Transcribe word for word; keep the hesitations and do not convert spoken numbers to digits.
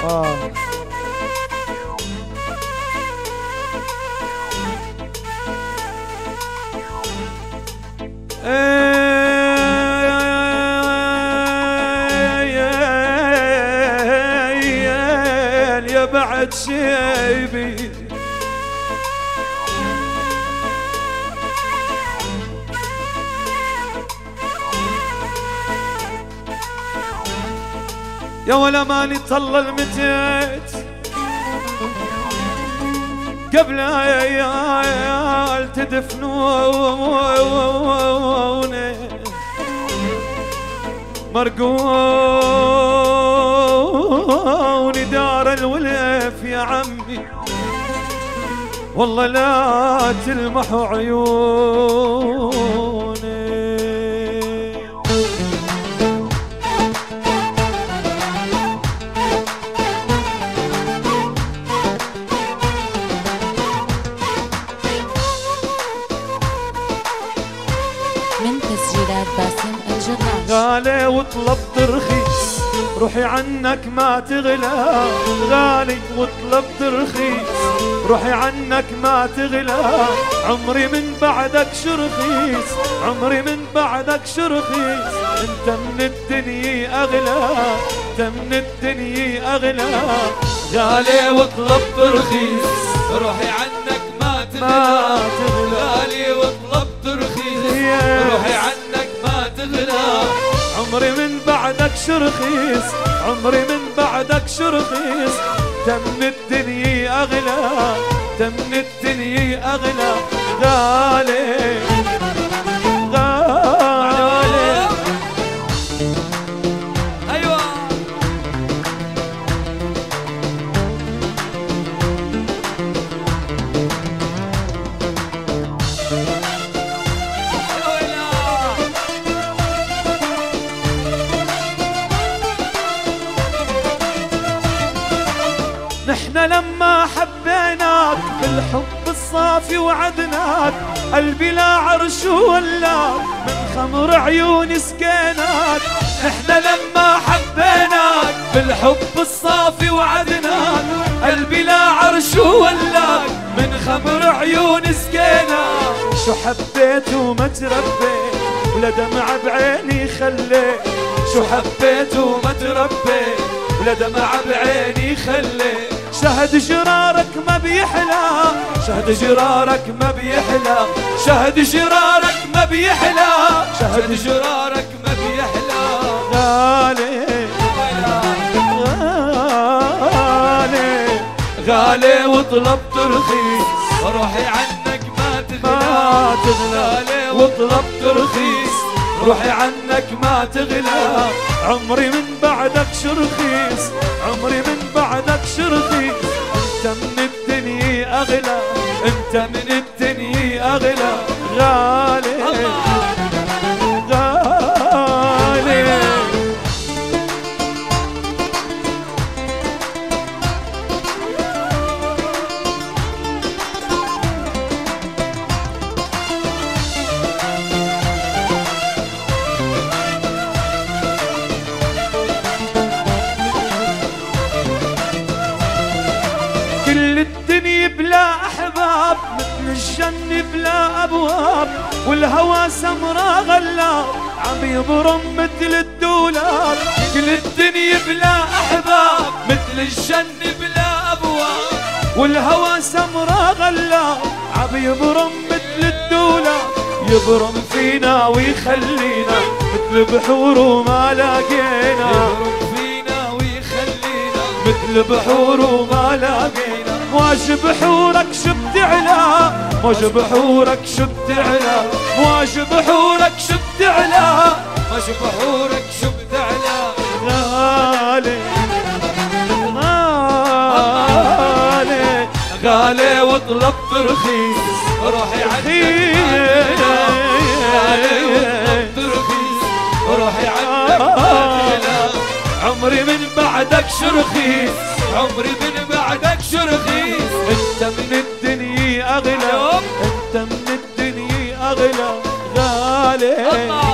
آه. يا بعد شيبي يا ولا ماني طل المتيت قبل عيال تدفنوني مرقوني دار الولف يا عمي والله لا تلمحوا عيوني. من تسجيلات باسم الجراش. غالي وطلبت رخيص روحي عنك ما تغلى، غالي وطلبت رخيص روحي عنك ما تغلى، عمري من بعدك شرخيص عمري من بعدك شرخيص، انت من الدنيا اغلى انت من الدنيا اغلى. غالي وطلبت رخيص روحي عنك ما تغلى، غالي وطلبت رخيص روحي عنك ما تغلى، عمري من بعدك شرخيص عمري من بعدك شرخيص، انت من الدنيا اغلى انت من الدنيا اغلى. غالي غالي ايوه نحنا لما حبيناك بالحب الصافي وعدناك، قلبي لا عرش ولا من خمر عيوني سقيناك. نحنا لما حبيناك بالحب الصافي وعدناك، قلبي لا عرش ولا من خمر عيوني سقيناك. شو حبيت وما تربيت ولا دمع بعيني خليت، شو حبيت وما تربيت ولا دمع بعيني خليت. شهد جرارك ما بيحلى شهد جرارك ما بيحلى شهد جرارك ما بيحلى شهد جرارك ما بيحلى. غالي غالي غالي وطلبت رخيص روحي عنك ما تغلى، غالي وطلبت رخيص روحي عنك ما تغلى، عمري من بعدك شرخيص عمري من بعدك شرخيص، انت من الدنيا اغلى انت من الدنيا اغلى. غالي غالي كل الدنيا بلا أحباب مثل الجنة بلا أبواب، والهوى سمرا غلاب عم يبرم مثل الدولاب. كل الدنيا بلا أحباب مثل الجنة بلا أبواب، والهوى سمرا غلاب عم يبرم مثل الدولاب. يبرم فينا ويخلينا مثل بحور وما لاقينا، يبرم فينا ويخلينا مثل بحور وما لاقينا. موج بحورك شو بتعلى موج بحورك شو بتعلى موج بحورك شو بتعلى موج بحورك شو بتعلى. غالي غالي غالي وطلبت رخيص روحي عنك غالي وطلبت رخيص روحي عنك ما تغلى، عمري من بعدك شرخيص عمري من بعدك شرخيص. انت من الدنيا اغلى انت من الدنيا اغلى. غالي